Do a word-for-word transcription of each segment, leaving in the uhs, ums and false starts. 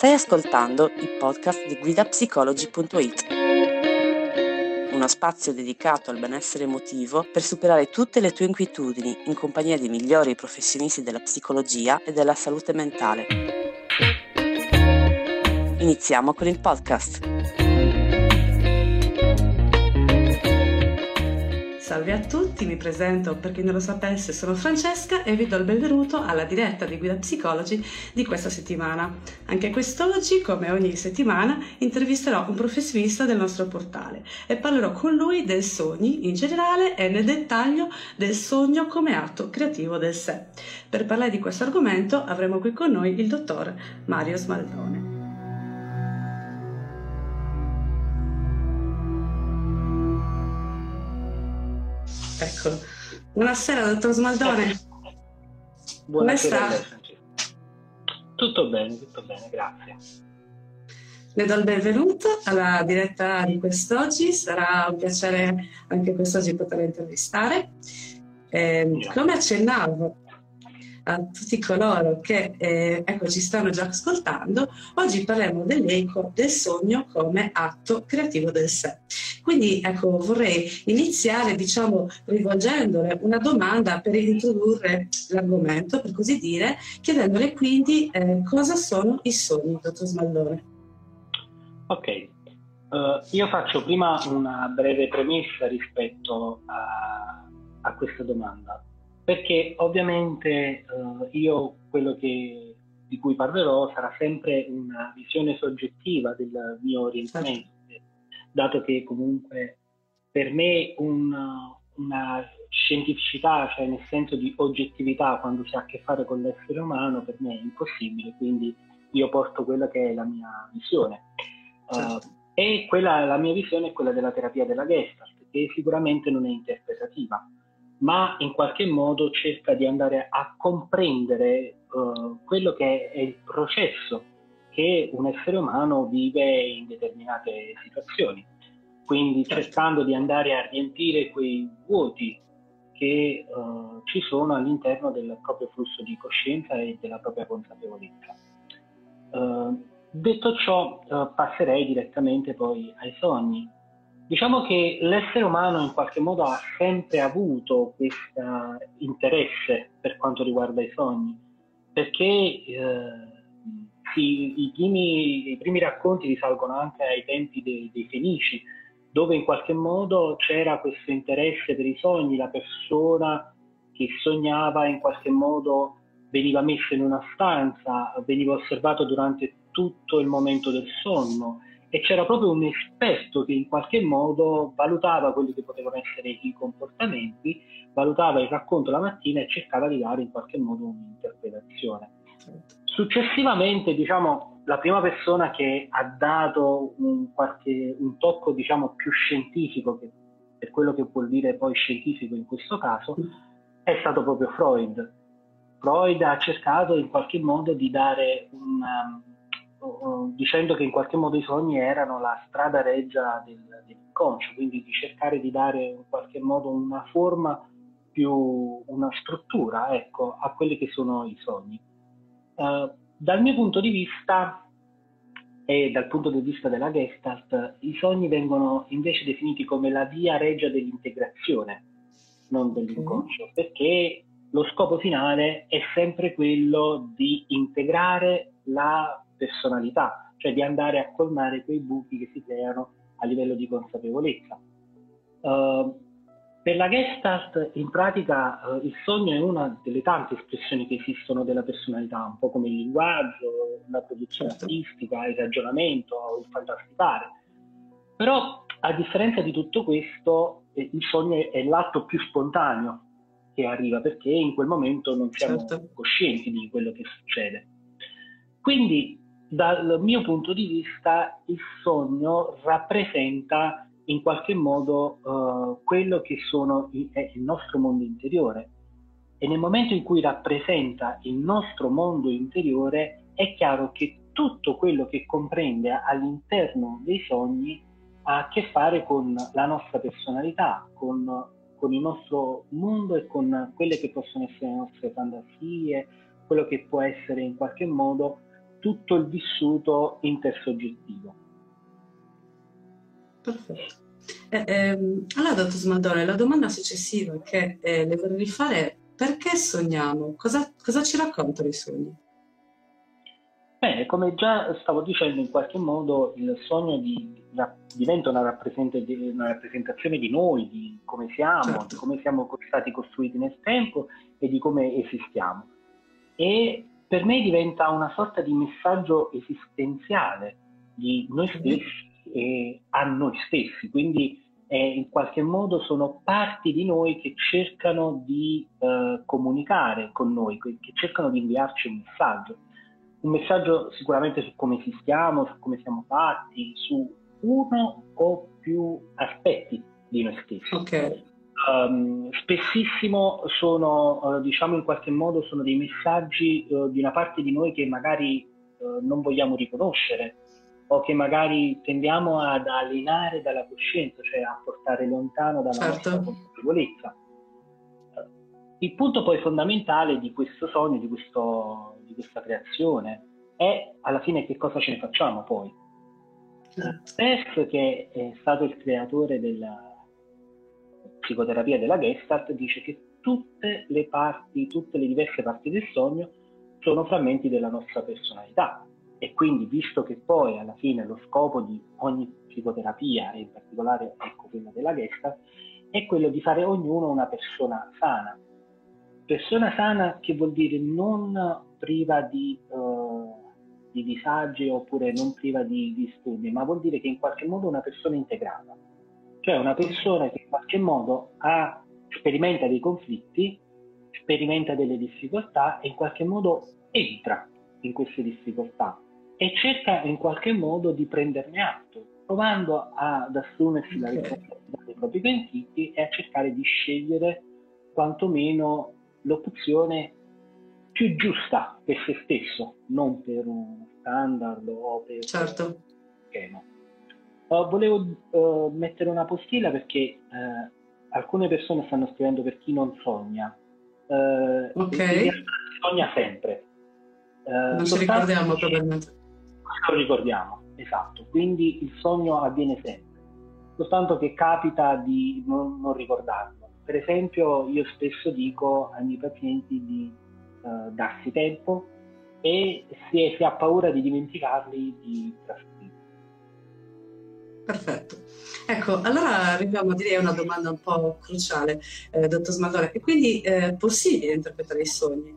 Stai ascoltando il podcast di guida psicologi punto it, uno spazio dedicato al benessere emotivo per superare tutte le tue inquietudini in compagnia dei migliori professionisti della psicologia e della salute mentale. Iniziamo con il podcast. Salve a tutti, mi presento per chi non lo sapesse, sono Francesca e vi do il benvenuto alla diretta di Guida Psicologi di questa settimana. Anche quest'oggi, come ogni settimana, intervisterò un professionista del nostro portale e parlerò con lui del sogni in generale e nel dettaglio del sogno come atto creativo del sé. Per parlare di questo argomento avremo qui con noi il dottor Mario Smaldone. Eccolo. Buonasera, dottor Smaldone. Buonasera a lei, Francesca. Tutto bene, tutto bene, grazie. Le do il benvenuto alla diretta di quest'oggi, sarà un piacere anche quest'oggi poter intervistare. Eh, come accennavo a tutti coloro che eh, ecco, ci stanno già ascoltando, oggi parleremo dell'eco del sogno come atto creativo del sé. Quindi ecco, vorrei iniziare diciamo rivolgendole una domanda per introdurre l'argomento, per così dire, chiedendole quindi eh, cosa sono i sogni, dottor Smaldone. Ok, uh, io faccio prima una breve premessa rispetto a, a questa domanda, perché ovviamente uh, io quello che, di cui parlerò sarà sempre una visione soggettiva del mio orientamento, certo. Dato che comunque per me una, una scientificità, cioè nel senso di oggettività quando si ha a che fare con l'essere umano, per me è impossibile, quindi io porto quella che è la mia visione. Uh, e quella, la mia visione è quella della terapia della Gestalt, che sicuramente non è interpretativa, ma in qualche modo cerca di andare a comprendere uh, quello che è il processo che un essere umano vive in determinate situazioni, quindi cercando di andare a riempire quei vuoti che uh, ci sono all'interno del proprio flusso di coscienza e della propria consapevolezza. Uh, detto ciò, uh, passerei direttamente poi ai sogni. Diciamo che l'essere umano in qualche modo ha sempre avuto questo interesse per quanto riguarda i sogni, perché uh, sì, i, primi, i primi racconti risalgono anche ai tempi dei, dei Fenici, dove in qualche modo c'era questo interesse per i sogni, la persona che sognava in qualche modo veniva messa in una stanza, veniva osservato durante tutto il momento del sonno e c'era proprio un esperto che in qualche modo valutava quelli che potevano essere i comportamenti, valutava il racconto la mattina e cercava di dare in qualche modo un'interpretazione. Successivamente, diciamo, la prima persona che ha dato un, qualche, un tocco, diciamo, più scientifico, che per quello che vuol dire poi scientifico in questo caso, è stato proprio Freud. Freud ha cercato in qualche modo di dare un, um, dicendo che in qualche modo i sogni erano la strada reggia del, dell'inconscio, quindi di cercare di dare in qualche modo una forma più, una struttura, ecco, a quelli che sono i sogni. Uh, dal mio punto di vista e dal punto di vista della Gestalt, i sogni vengono invece definiti come la via regia dell'integrazione, non dell'inconscio, okay. Perché lo scopo finale è sempre quello di integrare la personalità, cioè di andare a colmare quei buchi che si creano a livello di consapevolezza. Uh, Per la Gestalt, in pratica, eh, il sogno è una delle tante espressioni che esistono della personalità, un po' come il linguaggio, la produzione Certo. artistica, il ragionamento, il fantasticare. Però, a differenza di tutto questo, eh, il sogno è, è l'atto più spontaneo che arriva, perché in quel momento non siamo Certo. coscienti di quello che succede. Quindi, dal mio punto di vista, il sogno rappresenta in qualche modo uh, quello che sono il, è il nostro mondo interiore, e nel momento in cui rappresenta il nostro mondo interiore è chiaro che tutto quello che comprende all'interno dei sogni ha a che fare con la nostra personalità, con, con il nostro mondo e con quelle che possono essere le nostre fantasie, quello che può essere in qualche modo tutto il vissuto intersoggettivo. Perfetto. Eh, ehm, allora, dottor Smaldone, la domanda successiva che eh, le vorrei fare è: perché sogniamo? Cosa, cosa ci raccontano i sogni? Bene, come già stavo dicendo, in qualche modo il sogno di, ra- diventa una, rappresenta- di- una rappresentazione di noi, di come siamo, di Certo. come siamo stati costruiti nel tempo e di come esistiamo. E per me diventa una sorta di messaggio esistenziale di noi stessi e a noi stessi, quindi eh, in qualche modo sono parti di noi che cercano di eh, comunicare con noi, che che cercano di inviarci un messaggio. Un messaggio sicuramente su come esistiamo, su come siamo fatti, su uno o più aspetti di noi stessi. Ok, Um, spessissimo sono, uh, diciamo in qualche modo, sono dei messaggi uh, di una parte di noi che magari uh, non vogliamo riconoscere o che magari tendiamo ad alienare dalla coscienza, cioè a portare lontano dalla nostra certo. consapevolezza. Il punto poi fondamentale di questo sogno, di, questo, di questa creazione, è alla fine che cosa ce ne facciamo poi. Peirce, che è stato il creatore della psicoterapia della Gestalt, dice che tutte le parti, tutte le diverse parti del sogno sono frammenti della nostra personalità, e quindi, visto che poi alla fine lo scopo di ogni psicoterapia, e in particolare ecco quella della Gestalt, è quello di fare ognuno una persona sana. Persona sana che vuol dire non priva di, uh, di disagi oppure non priva di disturbi, ma vuol dire che in qualche modo una persona integrata, cioè una persona che in qualche modo ha, sperimenta dei conflitti, sperimenta delle difficoltà e in qualche modo entra in queste difficoltà e cerca in qualche modo di prenderne atto, provando ad assumersi la responsabilità dei propri pensieri e a cercare di scegliere quantomeno l'opzione più giusta per se stesso, non per un standard o per Certo. un schema. Uh, volevo uh, mettere una postilla perché uh, alcune persone stanno scrivendo per chi non sogna. Uh, Ok. in realtà sogna sempre. Uh, Non ci ricordiamo probabilmente. Lo ricordiamo, esatto. Quindi il sogno avviene sempre, soltanto che capita di non, non ricordarlo. Per esempio, io spesso dico ai miei pazienti di uh, darsi tempo e se si ha paura di dimenticarli, di trasferirli. Perfetto. Ecco, allora arriviamo direi a una domanda un po' cruciale, eh, dottor Smaldone. E quindi eh, è possibile interpretare i sogni?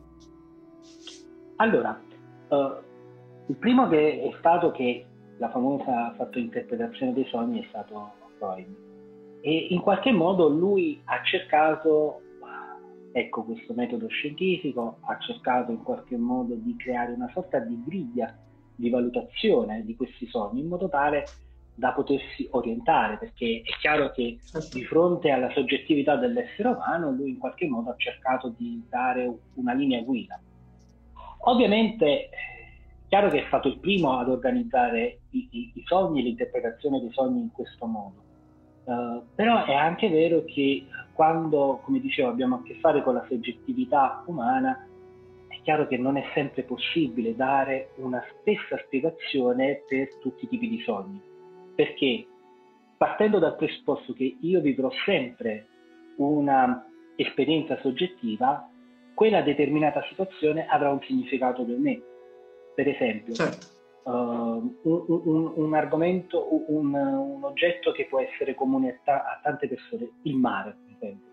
Allora, uh, il primo che è stato che la famosa fatto interpretazione dei sogni è stato Freud. E in qualche modo lui ha cercato, ecco, questo metodo scientifico, ha cercato in qualche modo di creare una sorta di griglia di valutazione di questi sogni in modo tale da potersi orientare, perché è chiaro che di fronte alla soggettività dell'essere umano lui in qualche modo ha cercato di dare una linea guida. Ovviamente è chiaro che è stato il primo ad organizzare i, i, i sogni, l'interpretazione dei sogni in questo modo. Uh, però è anche vero che quando, come dicevo, abbiamo a che fare con la soggettività umana, è chiaro che non è sempre possibile dare una stessa spiegazione per tutti i tipi di sogni, perché partendo dal presupposto che io vivrò sempre una esperienza soggettiva, quella determinata situazione avrà un significato per me. Per esempio, certo. Uh, un, un, un argomento, un, un oggetto che può essere comune a, a tante persone, il mare, per esempio.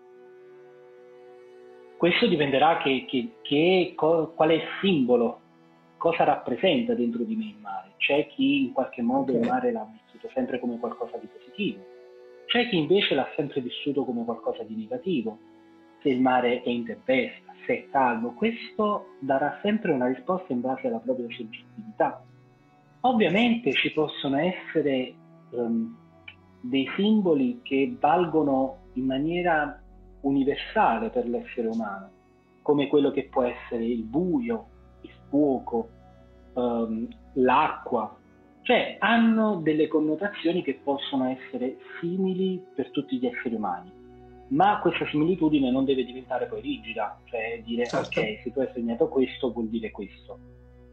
Questo dipenderà che, che, che, qual è il simbolo, cosa rappresenta dentro di me il mare. C'è chi in qualche modo okay. il mare l'ha vissuto sempre come qualcosa di positivo, c'è chi invece l'ha sempre vissuto come qualcosa di negativo. Se il mare è in tempesta, se è calmo, questo darà sempre una risposta in base alla propria soggettività. Ovviamente ci possono essere um, dei simboli che valgono in maniera universale per l'essere umano, come quello che può essere il buio, il fuoco, um, l'acqua, cioè hanno delle connotazioni che possono essere simili per tutti gli esseri umani, ma questa similitudine non deve diventare poi rigida, cioè dire certo. ok, se tu hai sognato questo vuol dire questo.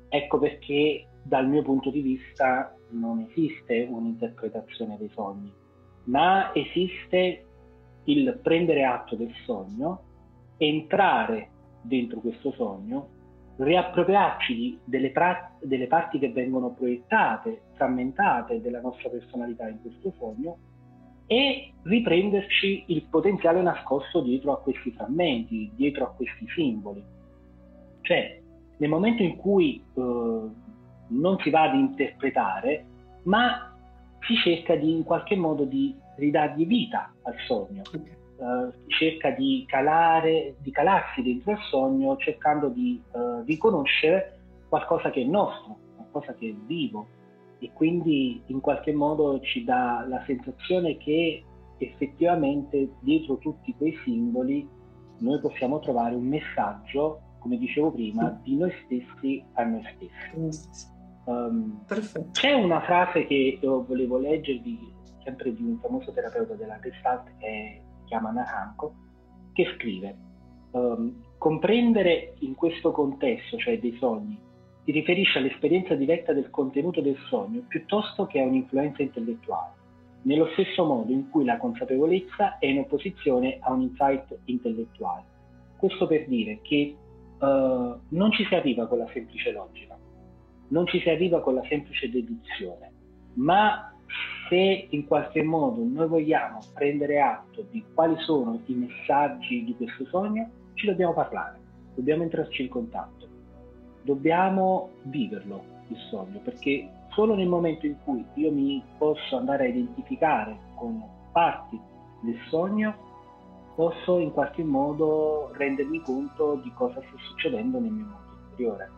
ecco perché dal mio punto di vista non esiste un'interpretazione dei sogni, ma esiste il prendere atto del sogno, entrare dentro questo sogno, riappropriarci di, delle, pra- delle parti che vengono proiettate, frammentate della nostra personalità in questo sogno, e riprenderci il potenziale nascosto dietro a questi frammenti, dietro a questi simboli. Cioè, nel momento in cui eh, non si va ad interpretare, ma si cerca di in qualche modo di ridargli vita al sogno, uh, si cerca di calare, di calarsi dentro il sogno, cercando di uh, riconoscere qualcosa che è nostro, qualcosa che è vivo, e quindi in qualche modo ci dà la sensazione che effettivamente dietro tutti quei simboli noi possiamo trovare un messaggio, come dicevo prima, di noi stessi a noi stessi. Um, c'è una frase che io volevo leggervi, sempre di un famoso terapeuta della Gestalt che si chiama Naranjo, che scrive: um, comprendere in questo contesto, cioè dei sogni, si riferisce all'esperienza diretta del contenuto del sogno piuttosto che a un'influenza intellettuale, nello stesso modo in cui la consapevolezza è in opposizione a un insight intellettuale. Questo per dire che uh, non ci si arriva con la semplice logica, non ci si arriva con la semplice deduzione, ma se in qualche modo noi vogliamo prendere atto di quali sono i messaggi di questo sogno, ci dobbiamo parlare, dobbiamo entrarci in contatto, dobbiamo viverlo il sogno, perché solo nel momento in cui io mi posso andare a identificare con parti del sogno, posso in qualche modo rendermi conto di cosa sta succedendo nel mio mondo interiore.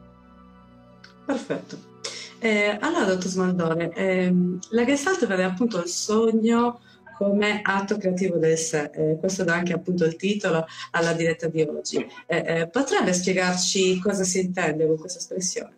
Perfetto. Eh, allora, dottor Smaldone, ehm, la Gestalt vede appunto il sogno come atto creativo del sé, eh, questo dà anche appunto il titolo alla diretta di oggi. Eh, eh, potrebbe spiegarci cosa si intende con questa espressione?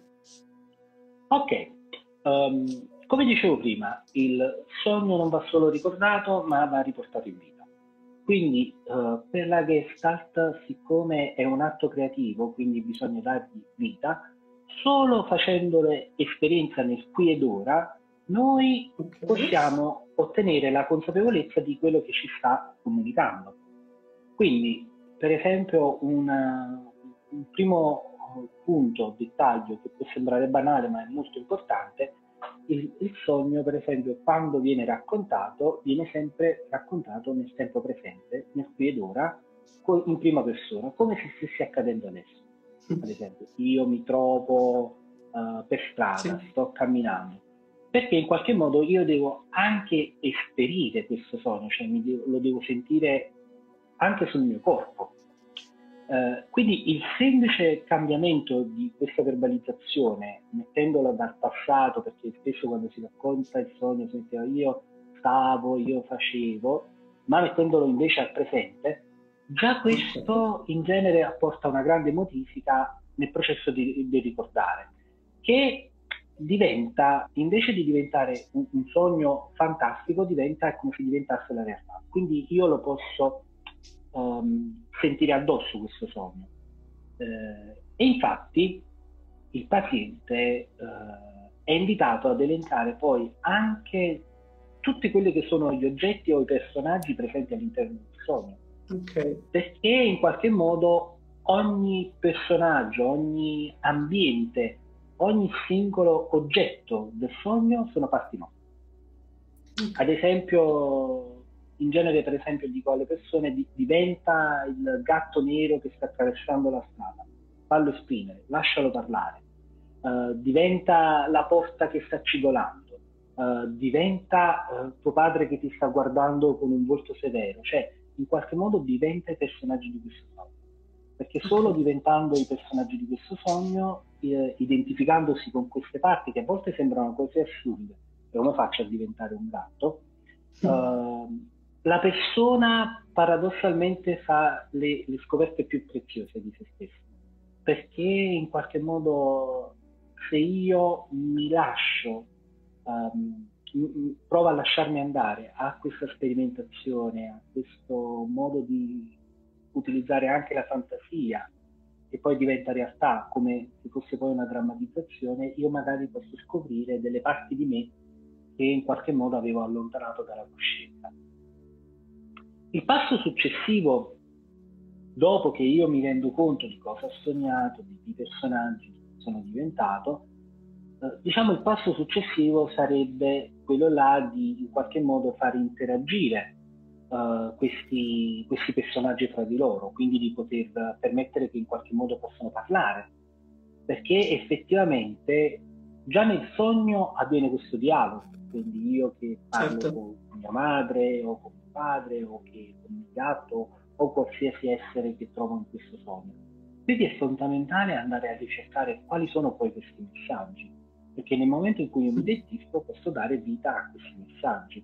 Ok, um, come dicevo prima, il sogno non va solo ricordato, ma va riportato in vita. Quindi uh, per la Gestalt, siccome è un atto creativo, quindi bisogna dargli vita, solo facendole esperienza nel qui ed ora, noi okay. possiamo ottenere la consapevolezza di quello che ci sta comunicando. Quindi, per esempio, una, un primo punto, dettaglio che può sembrare banale ma è molto importante, il, il sogno, per esempio, quando viene raccontato, viene sempre raccontato nel tempo presente, nel qui ed ora, in prima persona, come se stesse accadendo adesso. Ad esempio, io mi trovo uh, per strada, sì. sto camminando, perché in qualche modo io devo anche esperire questo sogno, cioè mi devo, lo devo sentire anche sul mio corpo. Uh, quindi il semplice cambiamento di questa verbalizzazione, mettendola dal passato, perché spesso quando si racconta il sogno si sente io stavo, io facevo, ma mettendolo invece al presente, già questo in genere apporta una grande modifica nel processo di, di ricordare, che diventa, invece di diventare un, un sogno fantastico, diventa come se diventasse la realtà. Quindi io lo posso um, sentire addosso questo sogno. Eh, e infatti il paziente eh, è invitato ad elencare poi anche tutti quelli che sono gli oggetti o i personaggi presenti all'interno del sogno. Okay. Perché in qualche modo ogni personaggio, ogni ambiente, ogni singolo oggetto del sogno sono parti nostre. Okay. Ad esempio, in genere, per esempio, dico alle persone di, diventa il gatto nero che sta attraversando la strada, fallo esprimere, lascialo parlare, uh, diventa la porta che sta cigolando, uh, diventa uh, tuo padre che ti sta guardando con un volto severo, cioè in qualche modo diventa i personaggi di questo sogno, perché solo okay. diventando i personaggi di questo sogno, eh, identificandosi con queste parti che a volte sembrano cose assurde, e come faccio a diventare un gatto, mm. uh, la persona paradossalmente fa le, le scoperte più preziose di se stessa, perché in qualche modo se io mi lascio um, provo a lasciarmi andare a questa sperimentazione, a questo modo di utilizzare anche la fantasia che poi diventa realtà, come fosse poi una drammatizzazione, io magari posso scoprire delle parti di me che in qualche modo avevo allontanato dalla coscienza. Il passo successivo, dopo che io mi rendo conto di cosa ho sognato, di, di personaggi che sono diventato, eh, diciamo il passo successivo sarebbe quello là di in qualche modo far interagire Uh, questi, questi personaggi tra di loro, quindi di poter permettere che in qualche modo possano parlare, perché effettivamente già nel sogno avviene questo dialogo, quindi io che parlo Certo. con mia madre o con mio padre o che con il gatto o qualsiasi essere che trovo in questo sogno. Quindi è fondamentale andare a ricercare quali sono poi questi messaggi, perché nel momento in cui io mi identifico posso dare vita a questi messaggi.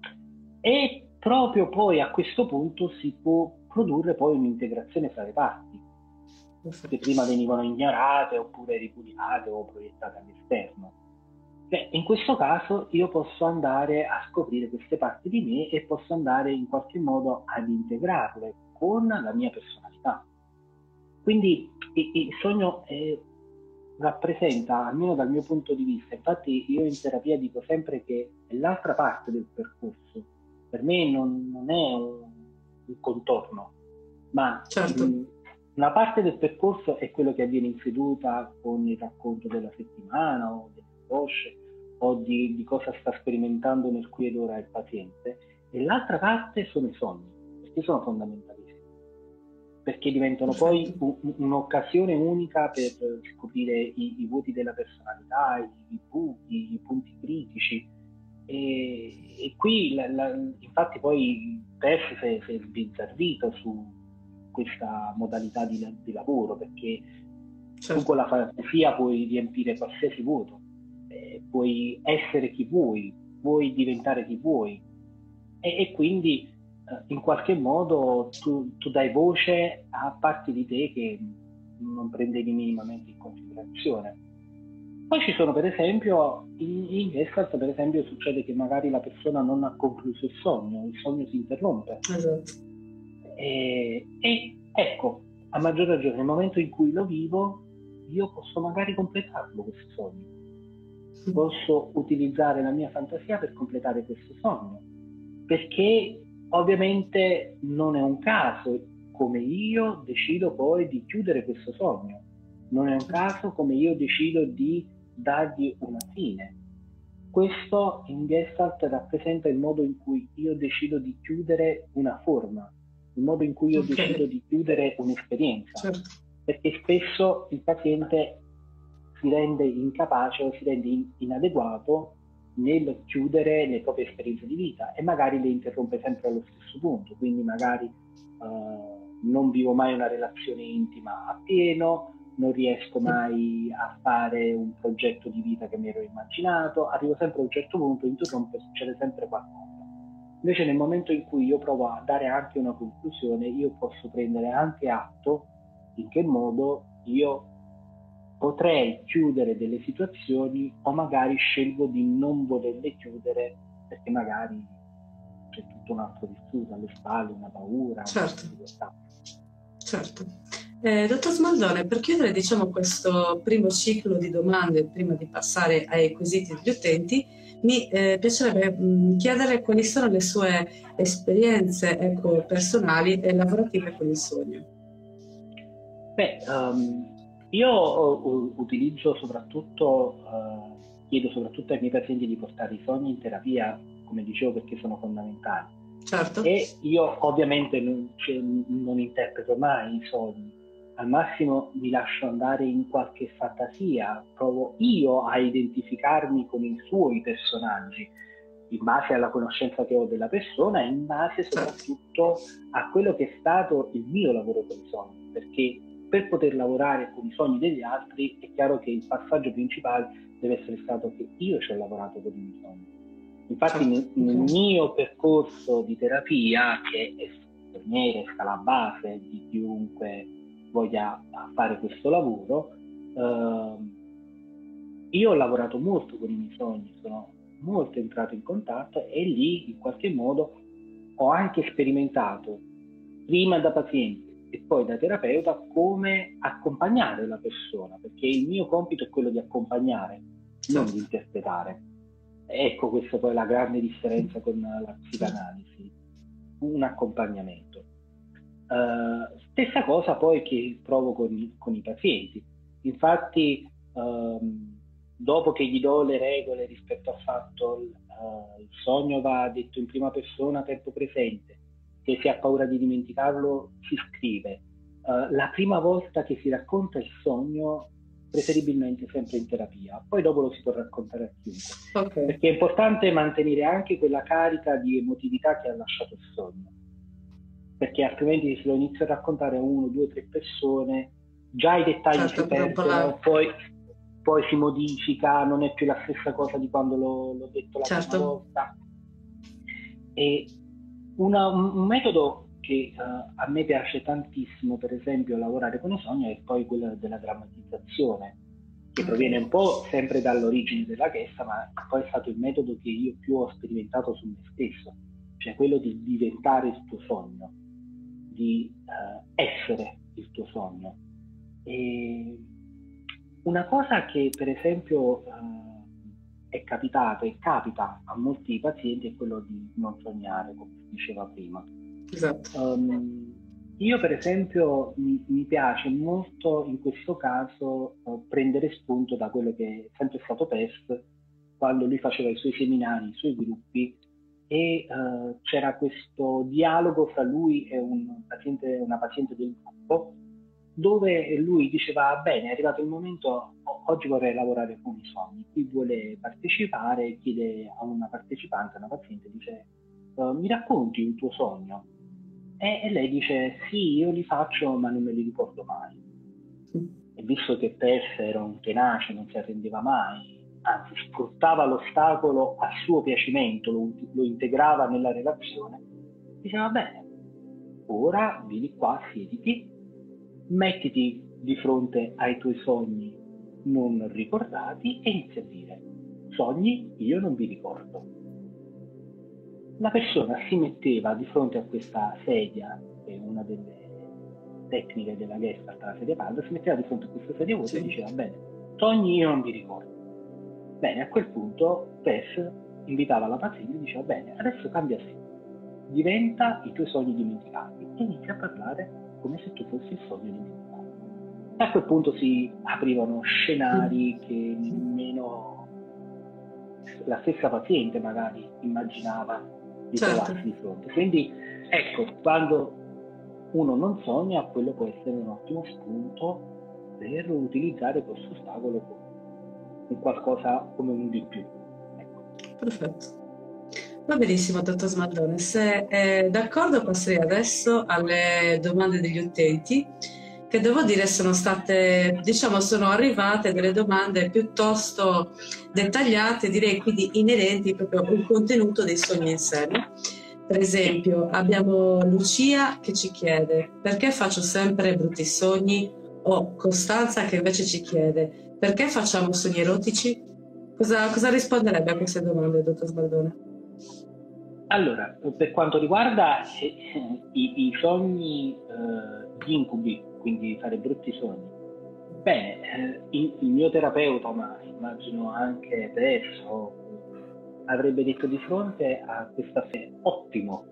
E proprio poi a questo punto si può produrre poi un'integrazione fra le parti, che prima venivano ignorate oppure ripudiate o proiettate all'esterno. Beh, in questo caso io posso andare a scoprire queste parti di me e posso andare in qualche modo ad integrarle con la mia personalità. Quindi il sogno eh, rappresenta, almeno dal mio punto di vista, infatti io in terapia dico sempre che è l'altra parte del percorso. Per me non, non è un, un contorno, ma Certo. mh, una parte del percorso è quello che avviene in seduta con il racconto della settimana o delle angosce o di, di cosa sta sperimentando nel qui ed ora il paziente, e l'altra parte sono i sogni, perché sono fondamentali, perché diventano poi un, un'occasione unica per scoprire i, i vuoti della personalità, i, i buchi, i punti critici. E, e qui la, la, infatti poi il P E F si è, si è sbizzarrito su questa modalità di, di lavoro, perché certo, tu con la fantasia puoi riempire qualsiasi vuoto, eh, puoi essere chi vuoi, puoi diventare chi vuoi, e, e quindi eh, in qualche modo tu, tu dai voce a parti di te che non prendevi minimamente in considerazione. Poi ci sono, per esempio, in, in Gestalt, per esempio, succede che magari la persona non ha concluso il sogno, il sogno si interrompe. Esatto. E, e ecco, a maggior ragione, nel momento in cui lo vivo, io posso magari completarlo questo sogno. Posso utilizzare la mia fantasia per completare questo sogno, perché ovviamente non è un caso come io decido poi di chiudere questo sogno. Non è un caso come io decido di dargli una fine. Questo in Gestalt rappresenta il modo in cui io decido di chiudere una forma, il modo in cui io okay. decido di chiudere un'esperienza, certo. Perché spesso il paziente si rende incapace o si rende in- inadeguato nel chiudere le proprie esperienze di vita e magari le interrompe sempre allo stesso punto, quindi magari uh, non vivo mai una relazione intima a pieno, non riesco mai a fare un progetto di vita che mi ero immaginato, arrivo sempre a un certo punto, interrompo e succede sempre qualcosa. Invece nel momento in cui io provo a dare anche una conclusione, io posso prendere anche atto in che modo io potrei chiudere delle situazioni o magari scelgo di non volerle chiudere perché magari c'è tutto un altro vissuto alle spalle, una paura, certo. una difficoltà. Certo. Eh, dottor Smaldone, per chiudere diciamo questo primo ciclo di domande prima di passare ai quesiti degli utenti, mi eh, piacerebbe mh, chiedere quali sono le sue esperienze ecco, personali e lavorative con il sogno. Beh, um, io uh, utilizzo soprattutto, uh, chiedo soprattutto ai miei pazienti di portare i sogni in terapia, come dicevo, perché sono fondamentali. Certo. E io ovviamente non, cioè, non interpreto mai i sogni, al massimo mi lascio andare in qualche fantasia, provo io a identificarmi con i suoi personaggi, in base alla conoscenza che ho della persona e in base soprattutto a quello che è stato il mio lavoro con i sogni, perché per poter lavorare con i sogni degli altri è chiaro che il passaggio principale deve essere stato che io ci ho lavorato con i miei sogni. Infatti nel, nel mio percorso di terapia, che è per me resta la base di chiunque voglia fare questo lavoro, eh, io ho lavorato molto con i miei sogni, sono molto entrato in contatto e lì in qualche modo ho anche sperimentato, prima da paziente, e poi da terapeuta come accompagnare la persona, perché il mio compito è quello di accompagnare, non di interpretare. Ecco, questa poi è la grande differenza con la psicanalisi, un accompagnamento. Uh, stessa cosa poi che provo con i, con i pazienti. Infatti, um, dopo che gli do le regole rispetto al fatto uh, il sogno va detto in prima persona, tempo presente, se si ha paura di dimenticarlo si scrive. Uh, la prima volta che si racconta il sogno, preferibilmente sempre in terapia, poi dopo lo si può raccontare a chiunque, okay. Perché è importante mantenere anche quella carica di emotività che ha lasciato il sogno, perché altrimenti se lo inizio a raccontare a uno, due, tre persone, già i dettagli Certo, si perdono, la... poi, poi si modifica, non è più la stessa cosa di quando l'ho, l'ho detto la certo. prima volta. E una, un, un metodo che uh, a me piace tantissimo, per esempio, lavorare con i sogni, è poi quello della drammatizzazione, che proviene un po' sempre dall'origine della Gestalt, ma poi è stato il metodo che io più ho sperimentato su me stesso, cioè quello di diventare il tuo sogno, di uh, essere il tuo sogno. E una cosa che per esempio uh, è capitata e capita a molti pazienti è quello di non sognare, come si diceva prima. Esatto. Um, io per esempio mi, mi piace molto in questo caso uh, prendere spunto da quello che è sempre stato Pest, quando lui faceva i suoi seminari, i suoi gruppi, e uh, c'era questo dialogo fra lui e un paziente, una paziente del gruppo, dove lui diceva: bene, è arrivato il momento, oggi vorrei lavorare con i sogni, chi vuole partecipare, chiede a una partecipante, a una paziente, dice: uh, mi racconti un tuo sogno? E, e lei dice: sì, io li faccio ma non me li ricordo mai. E visto che Pers era un tenace, non si arrendeva mai, anzi sfruttava l'ostacolo a suo piacimento, lo, lo integrava nella relazione, diceva: bene, ora vieni qua, siediti, mettiti di fronte ai tuoi sogni non ricordati e inizia a dire: sogni, io non vi ricordo. La persona si metteva di fronte a questa sedia, che è una delle tecniche della Gestalt, la sedia calda, si metteva di fronte a questa sedia vuota, sì, e diceva: bene, sogni, io non vi ricordo. Bene, a quel punto Pes invitava la paziente e diceva: bene, adesso cambia sé, diventa i tuoi sogni dimenticati e inizia a parlare come se tu fossi il sogno dimenticato. E a quel punto si aprivano scenari che nemmeno la stessa paziente magari immaginava di certo. trovarsi di fronte. Quindi ecco, quando uno non sogna, quello può essere un ottimo spunto per utilizzare questo ostacolo con qualcosa come un di più. Ecco. Perfetto. Va benissimo, dottor Smaldone. Se è d'accordo, passerei adesso alle domande degli utenti, che devo dire sono state, diciamo, sono arrivate delle domande piuttosto dettagliate, direi quindi inerenti proprio al contenuto dei sogni in sé. Per esempio, abbiamo Lucia che ci chiede: perché faccio sempre brutti sogni? O Costanza che invece ci chiede: perché facciamo sogni erotici? Cosa, cosa risponderebbe a queste domande, dottor Smaldone? Allora, per quanto riguarda eh, i, i sogni, eh, gli incubi, quindi fare brutti sogni, bene, eh, il, il mio terapeuta, ma immagino anche adesso, avrebbe detto di fronte a questa fe, ottimo,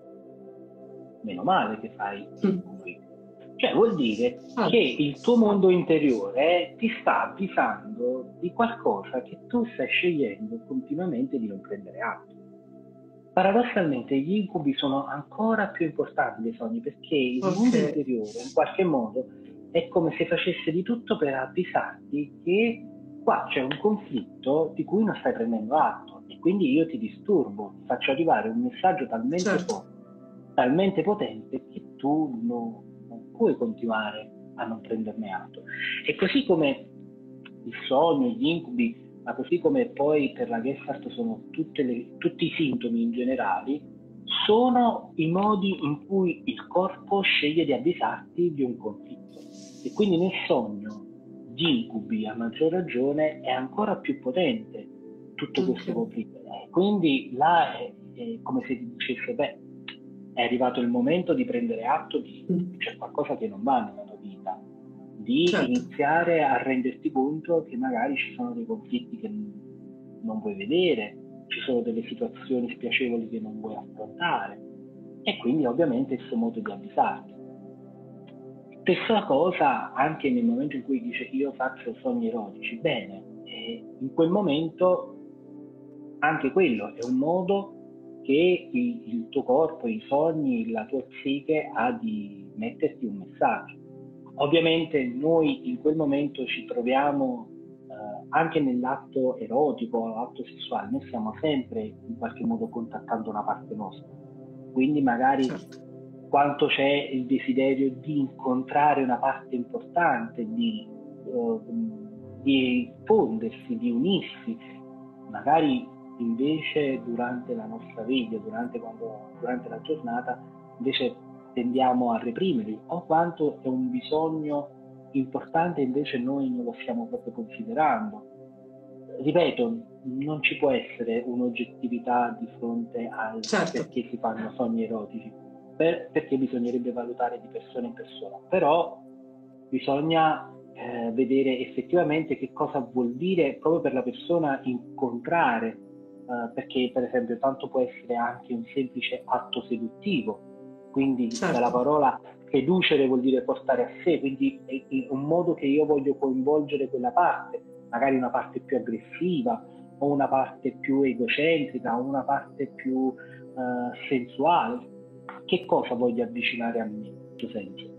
meno male che fai incubi. Cioè vuol dire che il tuo mondo interiore ti sta avvisando di qualcosa che tu stai scegliendo continuamente di non prendere atto. Paradossalmente gli incubi sono ancora più importanti dei sogni, perché il okay. mondo interiore in qualche modo è come se facesse di tutto per avvisarti che qua c'è un conflitto di cui non stai prendendo atto e quindi io ti disturbo, ti faccio arrivare un messaggio talmente certo. forte, talmente potente che tu non, non puoi continuare a non prenderne atto. E così come il sogno, gli incubi, ma così come poi per la Gestalt sono tutte le, tutti i sintomi in generale, sono i modi in cui il corpo sceglie di avvisarti di un conflitto. E quindi nel sogno, gli incubi, a maggior ragione, è ancora più potente tutto questo okay. conflitto. E quindi là è, è come se ti dicesse: beh, è arrivato il momento di prendere atto di Mm. c'è qualcosa che non va nella tua vita, di Certo. iniziare a renderti conto che magari ci sono dei conflitti che non vuoi vedere, ci sono delle situazioni spiacevoli che non vuoi affrontare, e quindi ovviamente il suo modo di avvisarti. Stessa cosa anche nel momento in cui dice io faccio sogni erotici. Bene, eh, in quel momento anche quello è un modo che il, il tuo corpo, i sogni, la tua psiche ha di metterti un messaggio. Ovviamente noi in quel momento ci troviamo eh, anche nell'atto erotico, l'atto sessuale, noi stiamo sempre in qualche modo contattando una parte nostra, quindi magari Certo. quanto c'è il desiderio di incontrare una parte importante, di, uh, di fondersi, di unirsi, magari invece durante la nostra veglia, durante, quando, durante la giornata, invece tendiamo a reprimerli, o quanto è un bisogno importante invece noi non lo stiamo proprio considerando. Ripeto, non ci può essere un'oggettività di fronte al Certo. perché si fanno sogni erotici, per, perché bisognerebbe valutare di persona in persona, però bisogna eh, vedere effettivamente che cosa vuol dire proprio per la persona incontrare, eh, perché per esempio tanto può essere anche un semplice atto seduttivo, quindi Certo. dalla parola seducere vuol dire portare a sé, quindi è un modo che io voglio coinvolgere quella parte, magari una parte più aggressiva o una parte più egocentrica o una parte più uh, sensuale. Che cosa voglio avvicinare a me in questo senso?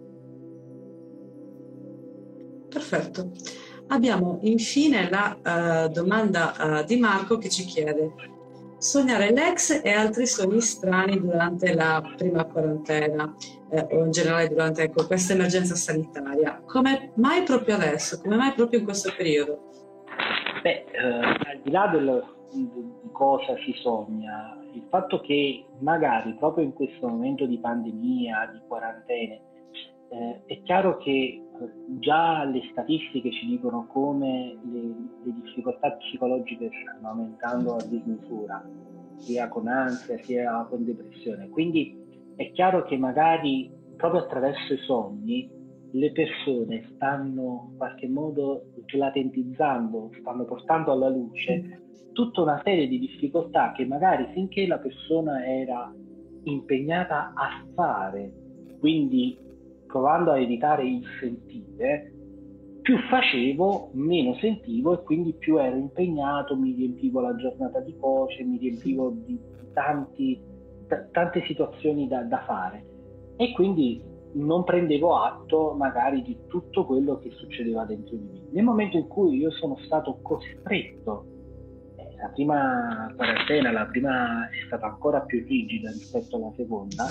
Perfetto. Abbiamo infine la uh, domanda uh, di Marco che ci chiede: sognare l'ex e altri sogni strani durante la prima quarantena eh, o in generale durante ecco, questa emergenza sanitaria. Come mai proprio adesso? Come mai proprio in questo periodo? Beh, eh, al di là del, di cosa si sogna, il fatto che magari proprio in questo momento di pandemia, di quarantene, eh, è chiaro che già le statistiche ci dicono come le, le difficoltà psicologiche stanno aumentando a dismisura, sia con ansia sia con depressione. Quindi è chiaro che magari proprio attraverso i sogni le persone stanno in qualche modo latentizzando, stanno portando alla luce tutta una serie di difficoltà che magari finché la persona era impegnata a fare, quindi provando a evitare il sentire, più facevo, meno sentivo, e quindi più ero impegnato, mi riempivo la giornata di cose, mi riempivo di tanti, t- tante situazioni da, da fare, e quindi non prendevo atto magari di tutto quello che succedeva dentro di me. Nel momento in cui io sono stato costretto, eh, la prima quarantena, la prima è stata ancora più rigida rispetto alla seconda,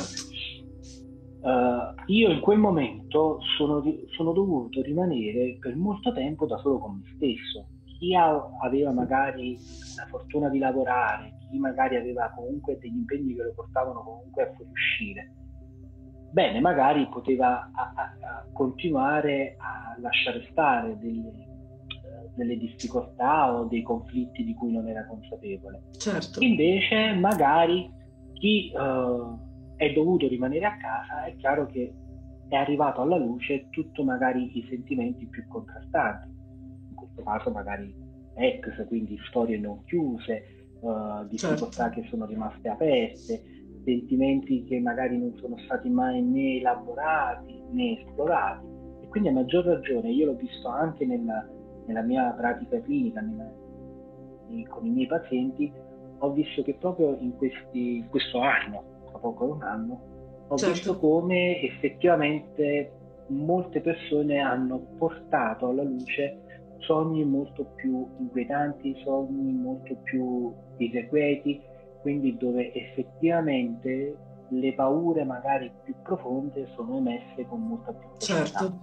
Uh, io in quel momento sono, sono dovuto rimanere per molto tempo da solo con me stesso. Chi ha, aveva magari la fortuna di lavorare, chi magari aveva comunque degli impegni che lo portavano comunque a fuoriuscire, bene, magari poteva a, a, a continuare a lasciare stare delle, delle difficoltà o dei conflitti di cui non era consapevole. Certo. Invece magari chi uh, è dovuto rimanere a casa, è chiaro che è arrivato alla luce tutto magari i sentimenti più contrastanti, in questo caso magari ex, quindi storie non chiuse, uh, difficoltà certo. che sono rimaste aperte, sentimenti che magari non sono stati mai né elaborati né esplorati, e quindi a maggior ragione io l'ho visto anche nella, nella mia pratica clinica, nella, con i miei pazienti, ho visto che proprio in, questi, in questo anno, poco un anno, ho certo. visto come effettivamente molte persone hanno portato alla luce sogni molto più inquietanti, sogni molto più irrequieti, quindi dove effettivamente le paure magari più profonde sono emesse con molta più facilità. Certo.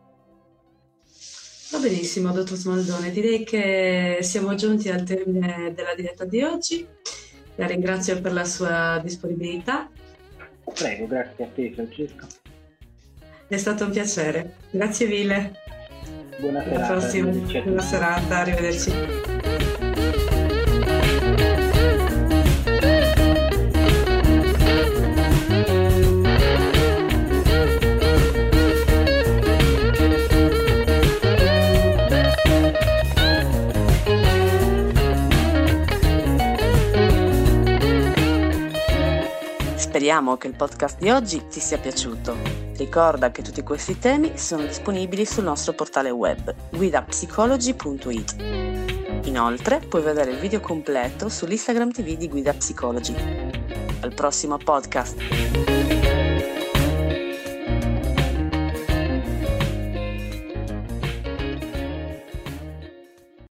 Va benissimo, dottor Smaldone, direi che siamo giunti al termine della diretta di oggi. La ringrazio per la sua disponibilità. Prego, grazie a te Francesca. È stato un piacere. Grazie mille. Buona serata. Alla prossima. Buona serata, arrivederci. Speriamo che il podcast di oggi ti sia piaciuto. Ricorda che tutti questi temi sono disponibili sul nostro portale web guida psicologi punto it. Inoltre puoi vedere il video completo sull'Instagram T V di Guida Psicologi. Al prossimo podcast!